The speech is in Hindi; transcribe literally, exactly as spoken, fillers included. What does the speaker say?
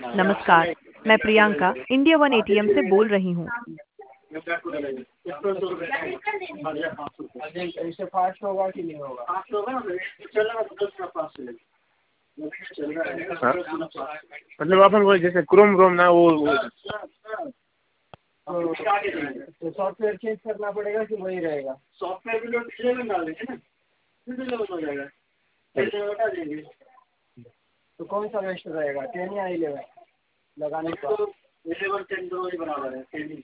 नमस्कार। मैं प्रियंका इंडिया वन एटीएम से बोल रही हूँ। इससे फास्ट होगा कि नहीं होगा? फास्ट होगा ना, चल रहा है दस का फास्ट चल रहा है। मतलब अपन वो जैसे क्रोम व्रोम ना वो तो सॉफ्टवेयर चेंज करना पड़ेगा कि वही रहेगा? सॉफ्टवेयर भी लोग इलेवन डाल देंगे ना, फिर इलेवन हो जाएगा, इलेवन हटा देंगे। तो कौन सा बेस्ट रहेगा, टेन या इलेवन लगाने का? इलेवन टेन दोनों ही बराबर है, टेन ही।